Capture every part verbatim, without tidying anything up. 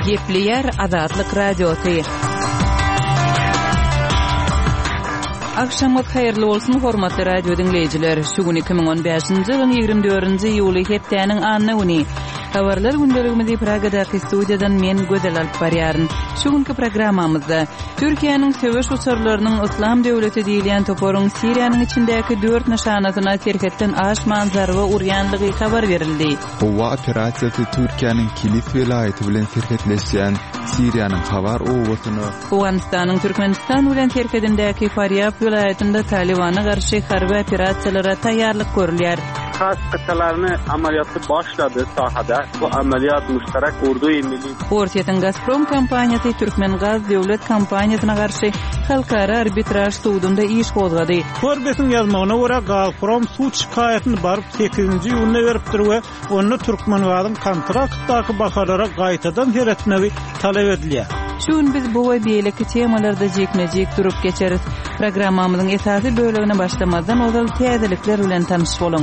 Gepleyer Azatlyk Radiosu. Akşamot hayırlı olsun hormatly radio dinleyijiler. Şugun iki bin on beşinji ýylyň ýygrimi dördünji ýuly hepdeniň anny uny. Habarlar gündeligimizi Pragadaky studiýadan men Gödel alyp barýaryn. Şugunky programmamyzda Türkiýanyň söwüş uçurlarynyň Islam döwleti diýilen toporyň Siriýanyň içindäki dört nişanatyna terhetden aşman zarba urýanlygy habar berildi. Bu operasiýasy Türkiýanyň Kilis welaýaty bilen terhetleşýän Siriýanyň habar owasyny Awganistanyň Türkmenistan bilen terhetindäki Faryab welaýatynda Talibana garşy harby operasiýalara taýýarlyk görülýär. Has kıtalarını ameliyatı başladı sahada. Bu ameliyat müşterek Urdu Milli. Ortiýetden Gazprom kompaniýasy Türkmengaz döwlet kompaniýasyna garşy halkara arbitraj suwdunda iş gozgady. Forbes'in ýazmagyna görä Gazprom suç şikaýatyny baryp sekizinji ýylyna beripdir we onu Türkmengazyň kontraktdaky bahalara gaýtadan heretmegi talep edilýär. Şun biz bu we beýleki temalarda jekmejek durup geçeriz. Programmamyzyň esasy bölegine başlamazdan ozal täzelikler bilen tanyş boluň.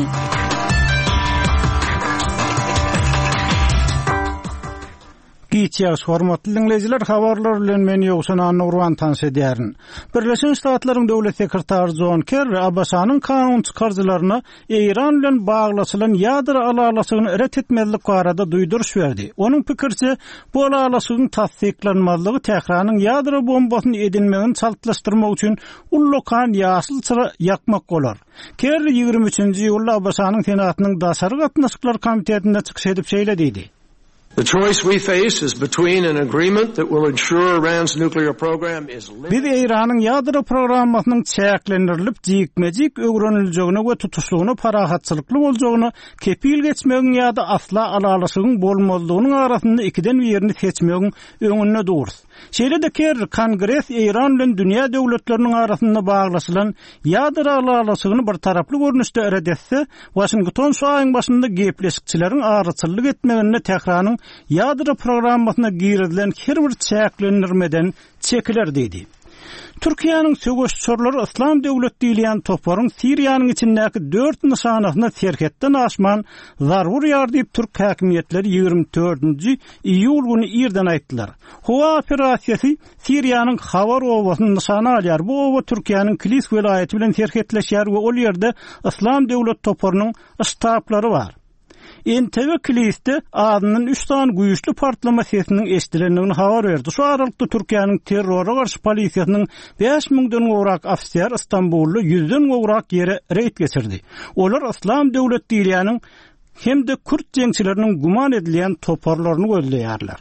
Giýçäs hormatly dinleýijiler, habarlar bilen men ýogsun Anurwan tans edýärin. Birleşen Ştatlaryň döwlet sekretary John Kerry Abbasanyň kanun çykarjylaryna Eýran bilen baglaşylan ýadra alalasygyny ret etmezlik barada duýduruş berdi. Onuň pikirçe, bu alalasygyň tasdiklanmazlygy Tehranyň ýadra bombasyny edinmegini çaltlaşdyrmak üçin ullukan ýaşyl çyra ýakmak bolar. Kerry ýygrimi üçinji ýylda Abbasanyň senatynyň daşary gatnaşyklar komitetinde çykyş edip şeýlediydi. The choice we face is between an agreement that will ensure Iran's nuclear program is limited. Biz Eýranyň ýadro programasynyň çäklendirilip, jikmejik öwreniljeğine we tutuşlygyny parahatçylykly boljagyny kepil geçmegiň ýa-da asla alalasygyň bolmazlygynyň arasynda ikiden birini seçmegiň öňüne durur. Şeýle-de Kerry Kongres Eýran bilen dünýä döwletleriniň arasynda baglaşylan ýadro alalasygyny bir taraply görnüşde eredetse, Washington şu aýyň başynda gepleşikçileriň agyçylyk etmegine Tehranyň ýadro programasyna girdilen her bir çäklendirmeden çekiler dedi. Türkiýanyň söwüşçülleri Islam döwleti diýilen toporyň Siriýanyň içindäki dört nişanatyna terhetden aşman zarur ýardyp Türk häkimetleri ýygrimi dördünji iýul güni ýerden aýtdylar. Howa operasiýasy Siriýanyň Havar owasyny nişana alýar. Bu owa Türkiýanyň Kilis welaýaty bilen terhetleşýär we ol ýerde Islam döwlet toporynyň ştaplary bar. N T V Kilis'te adının üç tane güýçli partlama sesinin eşdilenligini habar berdi. Şu aralykda Türkiýanyň terrora garşy polisiýasynyň beş miňden gowrak ofisier Istanbully yüzden gowrak ýere reýt geçirdi. Olar Islam döwleti diýilýäniň hem-de Kürt jeňçileriniň guman edilýän toparlaryny gözleýärler.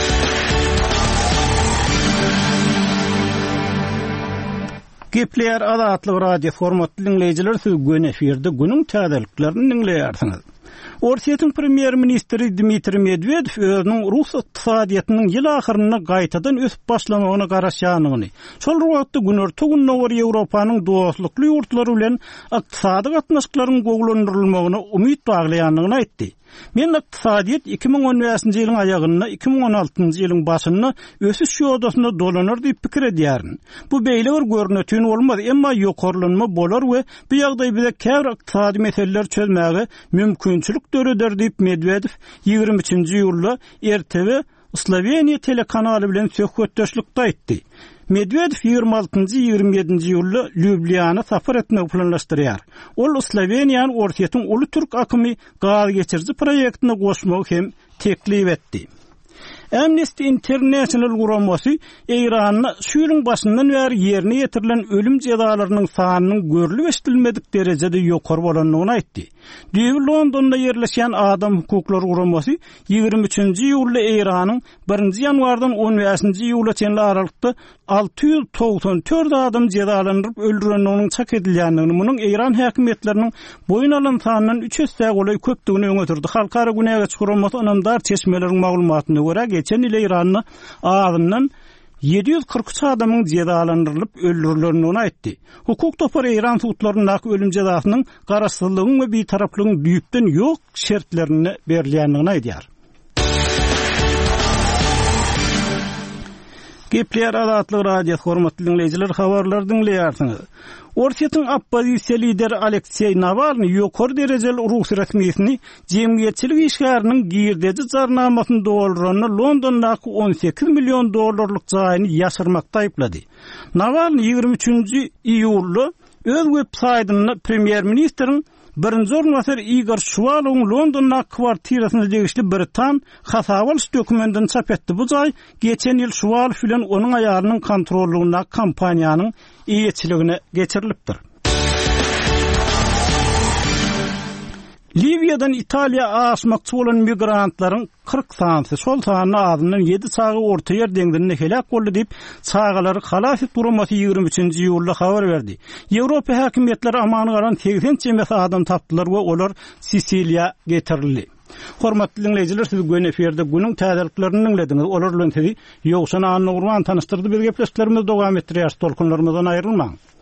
Gepleyer Azatlyk radio formatly dinleýijiler, siz gün efirde günüň täzeliklerini dinleýärsiňiz. Ortiýetiň premier ministri Dmitri Medvedev özüniň Rus ykdysadyýatynyň ýyl ahyryna gaýtadan ösüp başlamagyna garaşýanyny, şol wagtda günerti günler Ýewropanyň dostlukly ýurtlary bilen ykdysady gatnaşyklaryň gowlandyrylmagyna umyt baglaýanyny aýtdy. Men ykdysadyýat iki bin on beşinji ýylyň aýagyna iki bin on altynjy ýylyň başyna ösüş ýoldasyna dolanır diýip pikir edýärin. Bu beýle bir görnetýän bolmaz, emma ýokarlanma bolar we bu ýagdaý bize käbir ykdysady meseleler çözmäge mümkinçilik döreder diýip Medvedev ýygrimi üçinji ýylda R T V Sloveniýa telekanaly bilen söhbetdeşlikde aýtdy. Medvedev ýygrimi altynjy ýygrimi ýedinji ýylda Ljublýana safar etmek planlaşdyrýar. Ol Sloveniýanyň ortiýetiň uly türk akymy gaz geçirji proýektine goşmagy hem teklip etdi. Amnesty International guramasy Eýranyň şu ýylyň başyndan bäri ýerine ýetirilen ölüm jazalarynyň sanynyň görülip eşdilmedik derejede ýokary bolanlygyny aýtdy. Düýbi Londonda ýerleşýän Adam hukuklary guramasy ýygrimi üçinji ýylda Eýranyň birinji ýanwardan on beşinji ýyla çenli aralykda alty ýüz togson dört adam jazalandyryp öldürenliginiň çak edilýändigini, munyň Eýran häkimetleriniň boyun alan sanynyň üç hesse golay köpdigini öňötürdi. Halkara günäge çykurulmasy anamdar çeşmeleriň maglumatyna görä geçen ýyl Eýranyň ağzyndan yedi yüz kırk üç adamın cezalandırılıp öldürülenligini aýtdy. Hukuk topary Eýran sudlaryndaky ölüm jazasynyň garaşsyzlygyň we bir taraplygyň düýpden ýok şertlerini berilýändigini aýdýar. Gepler adatly radio hormatly dinleyijiler, habarlar dinleýärsiňiz. Orsiýetiň oppozisiýa lideri Aleksey Navalny ýokary derejeli Rus resmiýetini jemgyýetçilik işgäriniň girdeji jarnamasyny dolduryny Londondaky on sekiz million dollarlyk jaýyny ýaşyrmakda aýplady. Navalny ýygrimi üçinji iýulda öz web saýtyny premier ministriň birinji ornwasary Igor Shuvalowyň Londonda kwartirasyna degişli Britan Hasavals dokumentini çap etdi. Bu jaý geçen ýyl Shuvalow bilen onuň aýalynyň kontrollugyna kampaniýanyň iýetçiligine geçirilipdir. Libya'dan İtalya aşmakçı bolan migrantlaryň kırk sansy şol sanyny adynyň yedi sagy orta ýer deňdigine helak boldy diýip sagalary halas etdirmesi ýygrimi üçinji iýulda habar berdi. Ýewropa häkimetleri amany garan seksen çemes adam tapdylar we olar Sisiliýa getirildi. Hormatly dinleyijiler, siz göň eferde günüň täzeliklerini dinlediňiz. Olar bilen sizi ýogşan anyny urman tanıştyrdy. Biz gepleşiklerimiz dowam etdirýär. Tolkunlarymyzdan aýrylmaň.